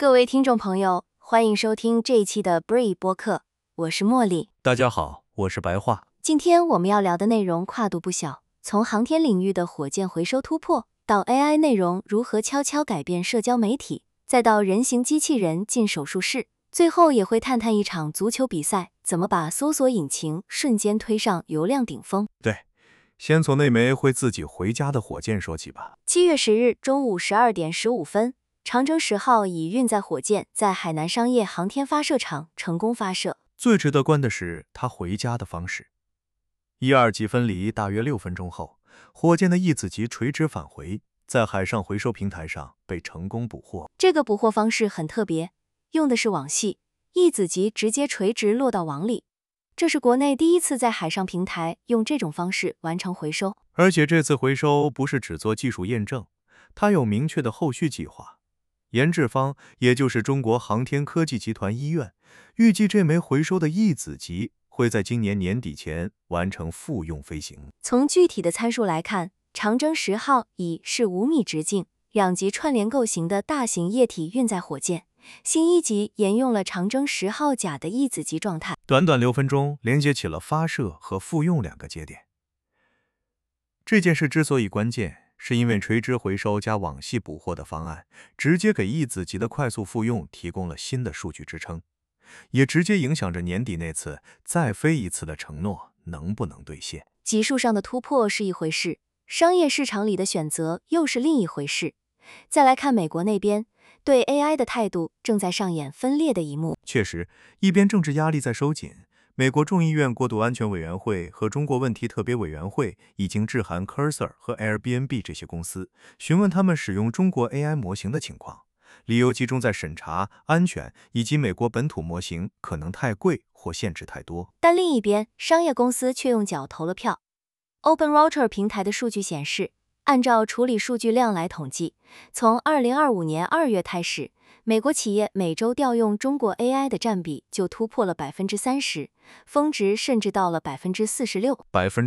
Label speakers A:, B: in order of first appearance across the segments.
A: 各位听众朋友，欢迎收听这一期的 Bree 播客，我是茉莉。
B: 大家好，我是白话。
A: 今天我们要聊的内容跨度不小，从航天领域的火箭回收突破，到 AI 内容如何悄悄改变社交媒体，再到人形机器人进手术室，最后也会探探一场足球比赛怎么把搜索引擎瞬间推上流量顶峰。
B: 对，先从那枚会自己回家的火箭说起吧。
A: 7月10日中午12点15分，长征10号乙运载火箭在海南商业航天发射场成功发射。
B: 最值得关的是它回家的方式。1、2级分离大约6分钟后，火箭的 E 子级垂直返回，在海上回收平台上被成功捕获。
A: 这个捕获方式很特别，用的是网系，E 子级直接垂直落到网里。这是国内第一次在海上平台用这种方式完成回收。
B: 而且这次回收不是只做技术验证，它有明确的后续计划。研制方也就是中国航天科技集团医院，预计这枚回收的 E 子级会在今年年底前完成复用飞行。
A: 从具体的参数来看，长征10号乙是5米直径、2级串联构型的大型液体运载火箭，新一级沿用了长征10号甲的 E 子级状态，
B: 短短6分钟连接起了发射和复用2个节点。这件事之所以关键，是因为垂直回收加网系捕获的方案，直接给 E 子级的快速复用提供了新的数据支撑，也直接影响着年底那次再飞一次的承诺能不能兑现。
A: 技术上的突破是一回事，商业市场里的选择又是另一回事。再来看美国那边，对 AI 的态度正在上演分裂的一幕。
B: 确实，一边政治压力在收紧，美国众议院过渡安全委员会和中国问题特别委员会已经致函 Cursor 和 Airbnb 这些公司，询问他们使用中国 AI 模型的情况，理由集中在审查、安全以及美国本土模型可能太贵或限制太多。
A: 但另一边，商业公司却用脚投了票。OpenRouter 平台的数据显示，按照处理数据量来统计，从2025年2月开始，美国企业每周调用中国 AI 的占比就突破了30%，峰值甚至到了46%。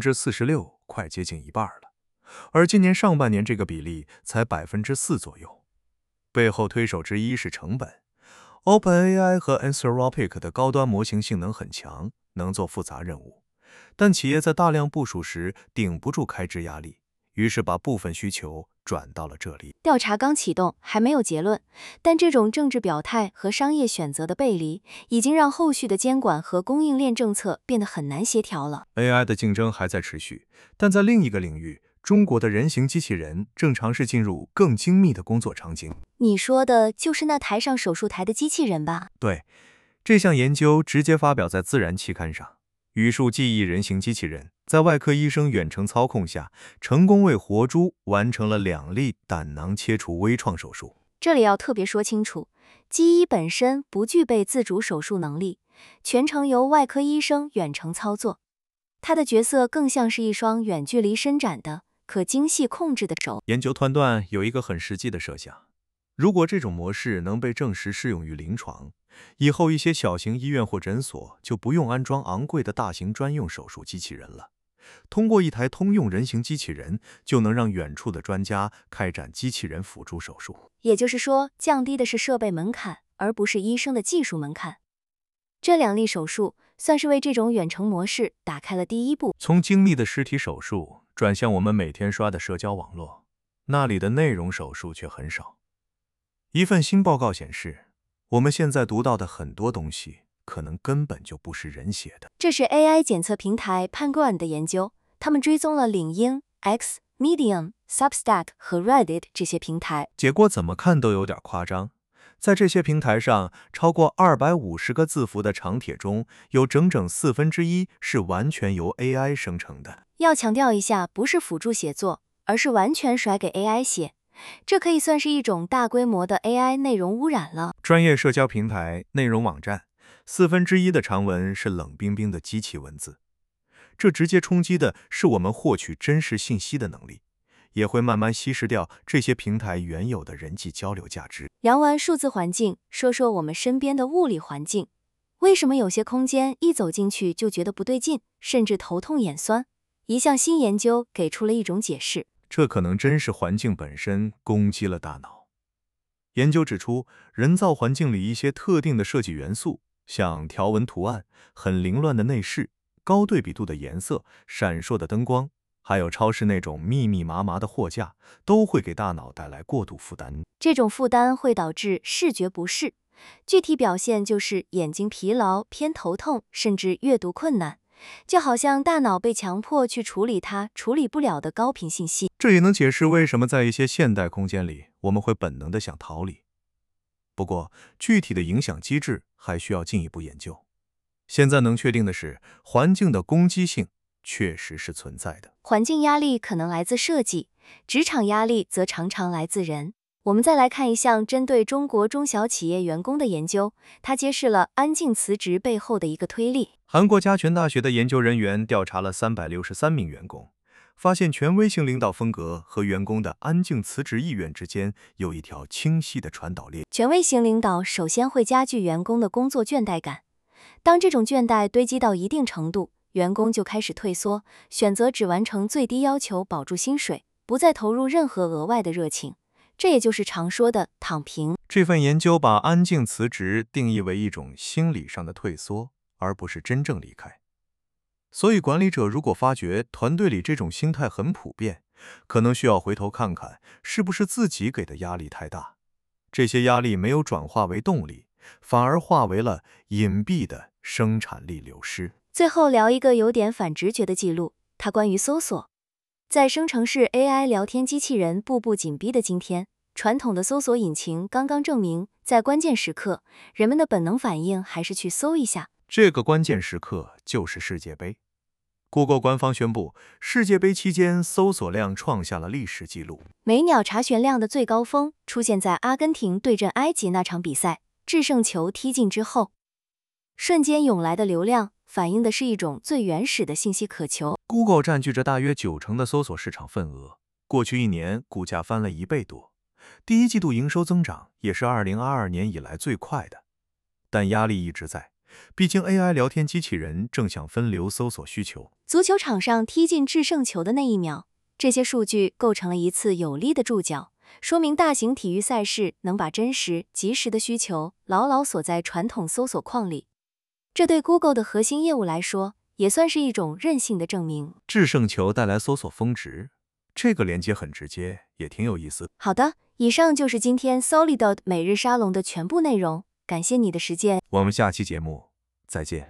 B: 46%，快接近一半了。而今年上半年这个比例才4%左右。背后推手之一是成本。OpenAI 和 Anthropic 的高端模型性能很强，能做复杂任务，但企业在大量部署时顶不住开支压力，于是把部分需求转到了这里。
A: 调查刚启动，还没有结论，但这种政治表态和商业选择的背离，已经让后续的监管和供应链政策变得很难协调了。
B: AI 的竞争还在持续，但在另一个领域，中国的人形机器人正尝试进入更精密的工作场景。
A: 你说的就是那台上手术台的机器人吧？
B: 对，这项研究直接发表在《自然》期刊上。语数记忆人形机器人在外科医生远程操控下，成功为活猪完成了2例胆囊切除微创手术。
A: 这里要特别说清楚，机医本身不具备自主手术能力，全程由外科医生远程操作。他的角色更像是一双远距离伸展的、可精细控制的手。
B: 研究团队有一个很实际的设想，如果这种模式能被证实适用于临床，以后一些小型医院或诊所就不用安装昂贵的大型专用手术机器人了。通过一台通用人形机器人，就能让远处的专家开展机器人辅助手术。
A: 也就是说，降低的是设备门槛，而不是医生的技术门槛。这2例手术算是为这种远程模式打开了第一步。
B: 从精密的尸体手术转向我们每天刷的社交网络，那里的内容手术却很少。一份新报告显示，我们现在读到的很多东西可能根本就不是人写的。
A: 这是 AI 检测平台 Penguin 的研究，他们追踪了领英、X、Medium、Substack 和 Reddit 这些平台，
B: 结果怎么看都有点夸张。在这些平台上，超过250个字符的长帖中，有整整1/4是完全由 AI 生成的。
A: 要强调一下，不是辅助写作，而是完全甩给 AI 写。这可以算是一种大规模的 AI 内容污染了。
B: 专业社交平台、内容网站，1/4的长文是冷冰冰的机器文字，这直接冲击的是我们获取真实信息的能力，也会慢慢稀释掉这些平台原有的人际交流价值。
A: 聊完数字环境，说说我们身边的物理环境。为什么有些空间一走进去就觉得不对劲，甚至头痛眼酸？一项新研究给出了一种解释。
B: 这可能真是环境本身攻击了大脑。 研究指出，人造环境里一些特定的设计元素，像条纹图案、很凌乱的内饰、高对比度的颜色、闪烁的灯光，还有超市那种密密麻麻的货架，都会给大脑带来过度负担。
A: 这种负担会导致视觉不适，具体表现就是眼睛疲劳、偏头痛，甚至阅读困难。就好像大脑被强迫去处理它处理不了的高频信息。
B: 这也能解释为什么在一些现代空间里，我们会本能地想逃离。不过，具体的影响机制还需要进一步研究。现在能确定的是，环境的攻击性确实是存在的。
A: 环境压力可能来自设计，职场压力则常常来自人。我们再来看一项针对中国中小企业员工的研究，它揭示了安静辞职背后的一个推力。
B: 韩国加权大学的研究人员调查了363名员工，发现权威性领导风格和员工的安静辞职意愿之间有一条清晰的传导链。
A: 权威型领导首先会加剧员工的工作倦怠感，当这种倦怠堆积到一定程度，员工就开始退缩，选择只完成最低要求保住薪水，不再投入任何额外的热情。这也就是常说的躺平。
B: 这份研究把安静辞职定义为一种心理上的退缩，而不是真正离开。所以管理者如果发觉团队里这种心态很普遍，可能需要回头看看是不是自己给的压力太大，这些压力没有转化为动力，反而化为了隐蔽的生产力流失。
A: 最后聊一个有点反直觉的记录，它关于搜索。在生成式 AI 聊天机器人步步紧逼的今天，传统的搜索引擎刚刚证明，在关键时刻，人们的本能反应还是去搜一下。
B: 这个关键时刻就是世界杯。Google 官方宣布，世界杯期间搜索量创下了历史纪录。
A: 每秒查询量的最高峰出现在阿根廷对阵埃及那场比赛，制胜球踢进之后，瞬间涌来的流量反映的是一种最原始的信息渴求。
B: Google 占据着大约90%的搜索市场份额，过去1年股价翻了1倍多，第一季度营收增长也是2022年以来最快的。但压力一直在，毕竟 AI 聊天机器人正想分流搜索需求。
A: 足球场上踢进制胜球的那一秒，这些数据构成了一次有力的注脚，说明大型体育赛事能把真实、及时的需求牢牢锁在传统搜索框里。这对 Google 的核心业务来说，也算是一种韧性的证明。
B: 制胜球带来搜索峰值，这个连接很直接，也挺有意思。
A: 好的，以上就是今天 Solidot 每日沙龙的全部内容，感谢你的时间。
B: 我们下期节目再见。